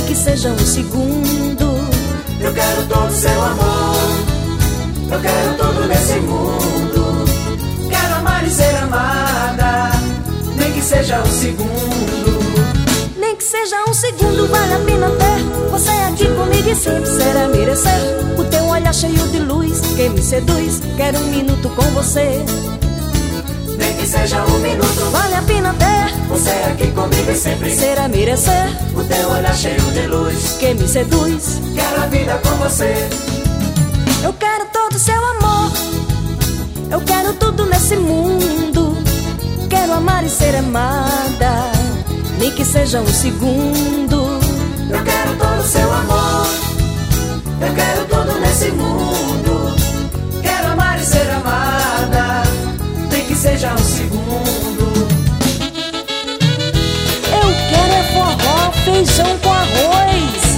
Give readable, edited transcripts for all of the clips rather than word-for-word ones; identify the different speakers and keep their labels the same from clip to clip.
Speaker 1: que seja um segundo.
Speaker 2: Eu quero todo seu amor, eu quero tudo nesse mundo. Quero amar e ser amada, nem que seja um segundo.
Speaker 1: Nem que seja um segundo, vale a pena ter você aqui comigo e sempre será merecer. O teu olhar cheio de luz que me seduz, quero um minuto com você.
Speaker 2: Nem que seja um minuto,
Speaker 1: vale a pena ter
Speaker 2: você aqui comigo e sempre
Speaker 1: será merecer.
Speaker 2: O teu olhar cheio de luz
Speaker 1: que me seduz,
Speaker 2: quero a vida com você.
Speaker 1: Eu quero todo seu amor, eu quero tudo nesse mundo. Quero amar e ser amada, nem que seja um segundo.
Speaker 2: Eu quero todo seu amor, eu quero tudo nesse mundo. Quero amar e ser amada, nem que seja um segundo.
Speaker 1: Eu quero é forró, feijão com arroz.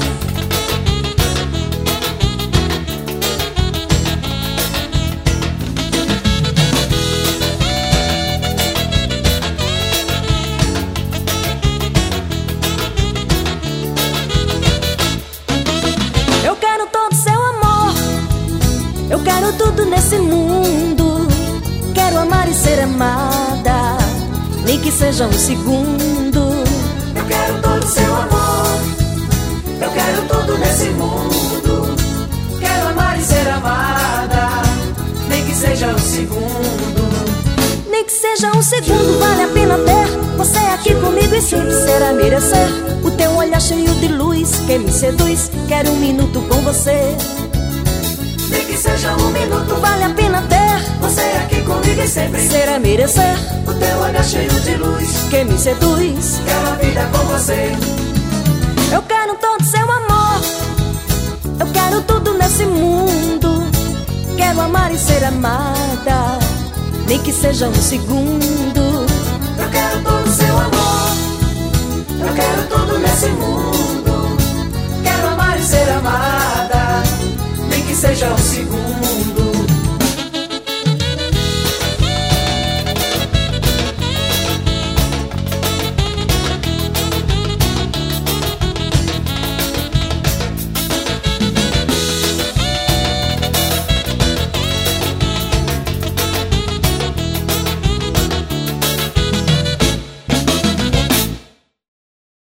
Speaker 1: Eu quero todo seu amor, eu quero tudo nesse mundo. Quero amar e ser amada, nem que seja um segundo.
Speaker 2: Eu quero todo seu amor, eu quero tudo nesse mundo. Quero amar e ser amada, nem que seja um segundo.
Speaker 1: Nem que seja um segundo, vale a pena ter você aqui comigo e sempre será merecer. O teu olhar cheio de luz que me seduz, quero um minuto com você.
Speaker 2: Nem que seja um minuto,
Speaker 1: vale a pena ter
Speaker 2: você aqui comigo e sempre
Speaker 1: será merecer.
Speaker 2: O teu olhar cheio de luz
Speaker 1: que me seduz,
Speaker 2: quero a vida com você.
Speaker 1: Eu quero todo seu amor, eu quero tudo nesse mundo. Quero amar e ser amada, nem que seja um segundo.
Speaker 2: Eu quero todo seu amor, eu quero tudo nesse mundo. Quero amar e ser amada, nem que seja um